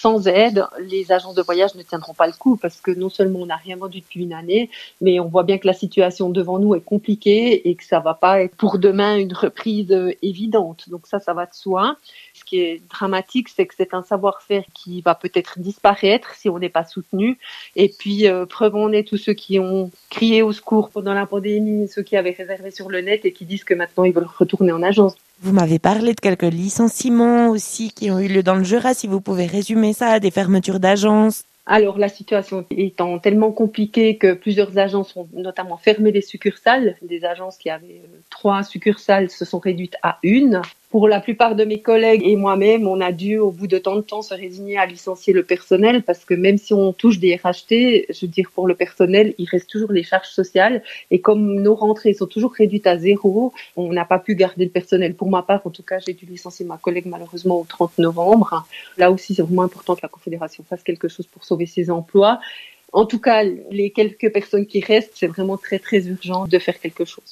sans aide, les agences de voyage ne tiendront pas le coup parce que non seulement on n'a rien vendu depuis une année, mais on voit bien que la situation devant nous est compliquée et que ça va pas être pour demain une reprise évidente. Donc ça va de soi. Ce qui est dramatique, c'est que c'est un savoir-faire qui va peut-être disparaître si on n'est pas soutenu. Et puis, preuve en est tous ceux qui ont crié au secours pendant la pandémie, ceux qui avaient réservé sur le net et qui disent que maintenant ils veulent retourner en agence. Vous m'avez parlé de quelques licenciements aussi qui ont eu lieu dans le Jura. Si vous pouvez résumer ça, des fermetures d'agences. Alors, la situation étant tellement compliquée que plusieurs agences ont notamment fermé les succursales. Des agences qui avaient 3 succursales se sont réduites à 1. Pour la plupart de mes collègues et moi-même, on a dû, au bout de tant de temps, se résigner à licencier le personnel parce que même si on touche des RHT, je veux dire, pour le personnel, il reste toujours les charges sociales. Et comme nos rentrées sont toujours réduites à 0, on n'a pas pu garder le personnel. Pour ma part, en tout cas, j'ai dû licencier ma collègue malheureusement au 30 novembre. Là aussi, c'est vraiment important que la Confédération fasse quelque chose pour sauver ses emplois. En tout cas, les quelques personnes qui restent, c'est vraiment très, très urgent de faire quelque chose.